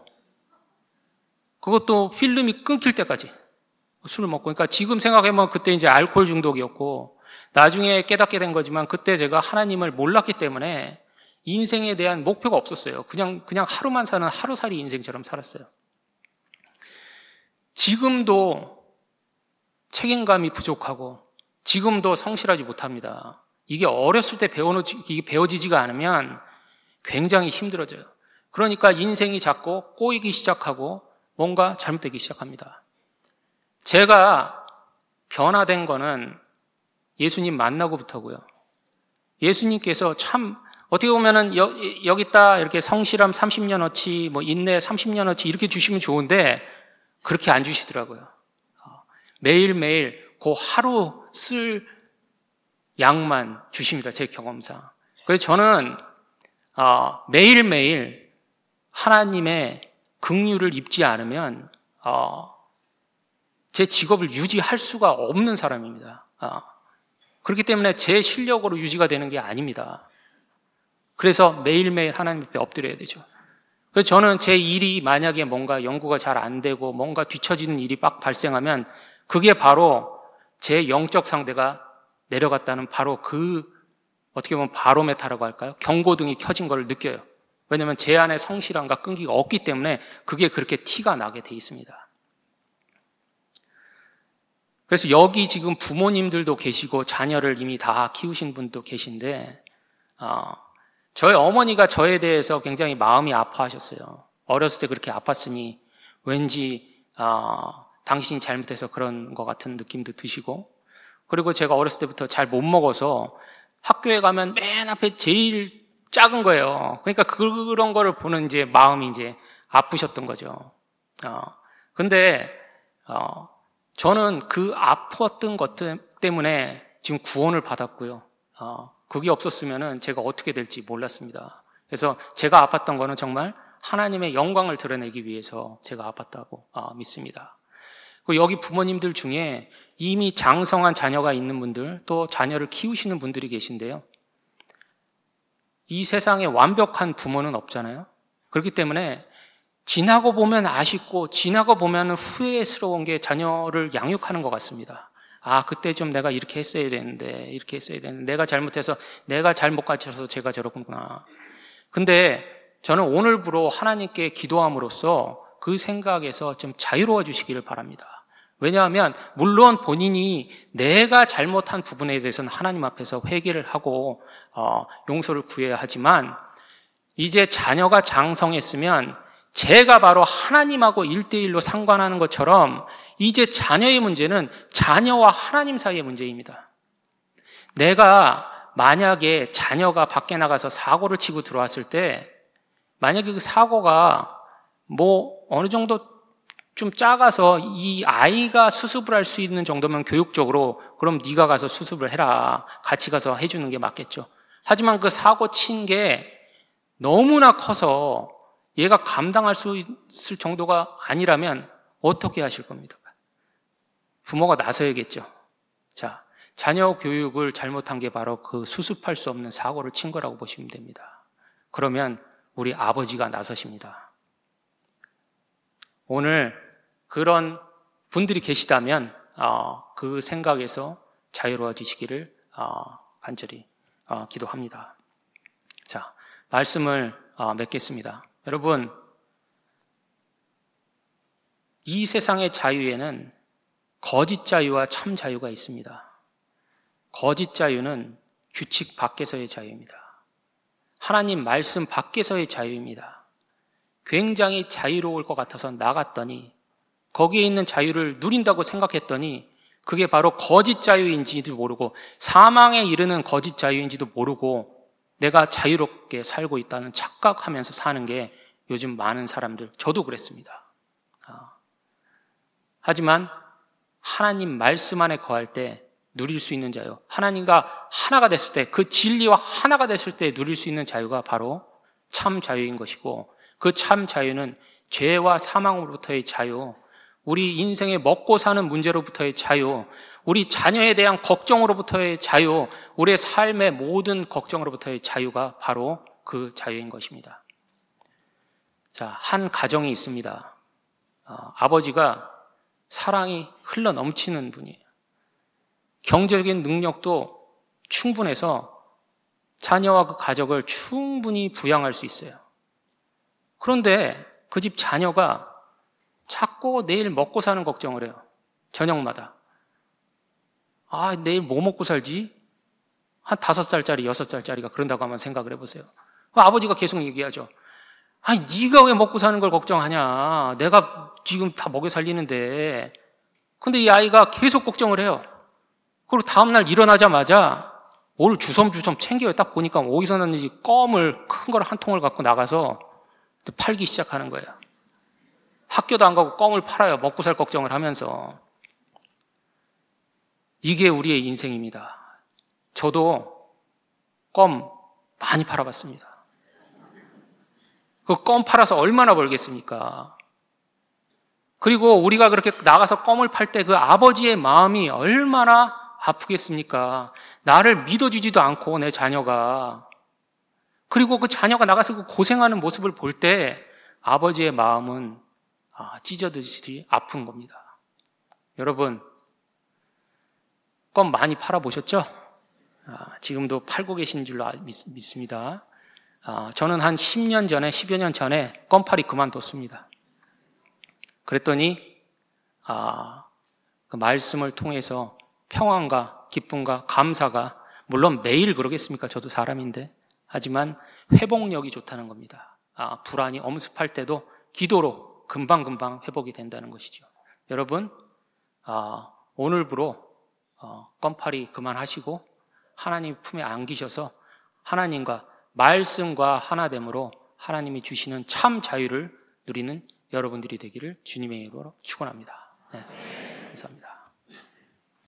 그것도 필름이 끊길 때까지 술을 먹고 그러니까 지금 생각해보면 그때 이제 알코올 중독이었고 나중에 깨닫게 된 거지만 그때 제가 하나님을 몰랐기 때문에 인생에 대한 목표가 없었어요. 그냥 하루만 사는 하루살이 인생처럼 살았어요. 지금도 책임감이 부족하고 지금도 성실하지 못합니다. 이게 어렸을 때 이게 배워지지가 않으면 굉장히 힘들어져요. 그러니까 인생이 자꾸 꼬이기 시작하고 뭔가 잘못되기 시작합니다. 제가 변화된 거는 예수님 만나고부터고요. 예수님께서 참 어떻게 보면은 여기 있다 이렇게 성실함 30년어치 뭐 인내 30년어치 이렇게 주시면 좋은데 그렇게 안 주시더라고요. 매일매일 그 하루 쓸 양만 주십니다. 제 경험상. 그래서 저는 매일매일 하나님의 긍휼을 입지 않으면 제 직업을 유지할 수가 없는 사람입니다. 그렇기 때문에 제 실력으로 유지가 되는 게 아닙니다. 그래서 매일매일 하나님 앞에 엎드려야 되죠. 그래서 저는 제 일이 만약에 뭔가 연구가 잘 안 되고 뭔가 뒤처지는 일이 막 발생하면 그게 바로 제 영적 상대가 내려갔다는 바로 어떻게 보면 바로메타라고 할까요? 경고등이 켜진 걸 느껴요. 왜냐하면 제 안에 성실함과 끈기가 없기 때문에 그게 그렇게 티가 나게 돼 있습니다. 그래서 여기 지금 부모님들도 계시고 자녀를 이미 다 키우신 분도 계신데 저희 어머니가 저에 대해서 굉장히 마음이 아파하셨어요. 어렸을 때 그렇게 아팠으니 왠지 당신이 잘못해서 그런 것 같은 느낌도 드시고, 그리고 제가 어렸을 때부터 잘 못 먹어서 학교에 가면 맨 앞에 제일 작은 거예요. 그러니까 그런 거를 보는 이제 마음이 이제 아프셨던 거죠. 근데 저는 그 아팠던 것 때문에 지금 구원을 받았고요. 그게 없었으면은 제가 어떻게 될지 몰랐습니다. 그래서 제가 아팠던 거는 정말 하나님의 영광을 드러내기 위해서 제가 아팠다고 믿습니다. 그리고 여기 부모님들 중에 이미 장성한 자녀가 있는 분들, 또 자녀를 키우시는 분들이 계신데요. 이 세상에 완벽한 부모는 없잖아요. 그렇기 때문에 지나고 보면 아쉽고 지나고 보면 후회스러운 게 자녀를 양육하는 것 같습니다. 그때 좀 내가 이렇게 했어야 되는데, 이렇게 했어야 되는데, 내가 잘못해서, 내가 잘못 가르쳐서 제가 저렇구나. 근데 저는 오늘부로 하나님께 기도함으로써 그 생각에서 좀 자유로워 주시기를 바랍니다. 왜냐하면 물론 본인이 내가 잘못한 부분에 대해서는 하나님 앞에서 회개를 하고 용서를 구해야 하지만, 이제 자녀가 장성했으면 제가 바로 하나님하고 1대1로 상관하는 것처럼 이제 자녀의 문제는 자녀와 하나님 사이의 문제입니다. 내가 만약에 자녀가 밖에 나가서 사고를 치고 들어왔을 때, 만약에 그 사고가 어느 정도 좀 작아서 이 아이가 수습을 할 수 있는 정도면 교육적으로, 그럼 네가 가서 수습을 해라, 같이 가서 해주는 게 맞겠죠. 하지만 그 사고 친 게 너무나 커서 얘가 감당할 수 있을 정도가 아니라면 어떻게 하실 겁니까? 부모가 나서야겠죠. 자, 자녀 교육을 잘못한 게 바로 그 수습할 수 없는 사고를 친 거라고 보시면 됩니다. 그러면 우리 아버지가 나서십니다. 오늘 그런 분들이 계시다면 그 생각에서 자유로워지시기를 간절히 기도합니다. 자, 말씀을 맺겠습니다. 여러분, 이 세상의 자유에는 거짓 자유와 참 자유가 있습니다. 거짓 자유는 규칙 밖에서의 자유입니다. 하나님 말씀 밖에서의 자유입니다. 굉장히 자유로울 것 같아서 나갔더니, 거기에 있는 자유를 누린다고 생각했더니 그게 바로 거짓 자유인지도 모르고 사망에 이르는 거짓 자유인지도 모르고 내가 자유롭게 살고 있다는 착각하면서 사는 게 요즘 많은 사람들, 저도 그랬습니다. 하지만 하나님 말씀 안에 거할 때 누릴 수 있는 자유, 하나님과 하나가 됐을 때, 그 진리와 하나가 됐을 때 누릴 수 있는 자유가 바로 참 자유인 것이고, 그 참 자유는 죄와 사망으로부터의 자유, 우리 인생의 먹고 사는 문제로부터의 자유, 우리 자녀에 대한 걱정으로부터의 자유, 우리의 삶의 모든 걱정으로부터의 자유가 바로 그 자유인 것입니다. 자, 한 가정이 있습니다. 아버지가 사랑이 흘러 넘치는 분이에요. 경제적인 능력도 충분해서 자녀와 그 가족을 충분히 부양할 수 있어요. 그런데 그 집 자녀가 자꾸 내일 먹고 사는 걱정을 해요. 저녁마다. 내일 뭐 먹고 살지? 한 5살짜리, 6살짜리가 그런다고 한번 생각을 해보세요. 아버지가 계속 얘기하죠. 네가 왜 먹고 사는 걸 걱정하냐? 내가 지금 다 먹여 살리는데. 근데 이 아이가 계속 걱정을 해요. 그리고 다음날 일어나자마자 뭘 주섬주섬 챙겨요. 딱 보니까 어디서 났는지 껌을, 큰 걸 한 통을 갖고 나가서 팔기 시작하는 거예요. 학교도 안 가고 껌을 팔아요. 먹고 살 걱정을 하면서. 이게 우리의 인생입니다. 저도 껌 많이 팔아봤습니다. 그 껌 팔아서 얼마나 벌겠습니까? 그리고 우리가 그렇게 나가서 껌을 팔 때 그 아버지의 마음이 얼마나 아프겠습니까? 나를 믿어주지도 않고 내 자녀가. 그리고 그 자녀가 나가서 그 고생하는 모습을 볼 때 아버지의 마음은 찢어듯이 아픈 겁니다. 여러분, 껌 많이 팔아보셨죠? 지금도 팔고 계신 줄로 믿습니다. 저는 한 10년 전에, 10여 년 전에 껌팔이 그만뒀습니다. 그랬더니, 그 그 말씀을 통해서 평안과 기쁨과 감사가, 물론 매일 그러겠습니까? 저도 사람인데. 하지만 회복력이 좋다는 겁니다. 불안이 엄습할 때도 기도로 금방금방 회복이 된다는 것이죠. 여러분, 오늘부로 껌파리 그만하시고 하나님 품에 안기셔서 하나님과 말씀과 하나됨으로 하나님이 주시는 참 자유를 누리는 여러분들이 되기를 주님의 이름으로 축원합니다. 네, 감사합니다.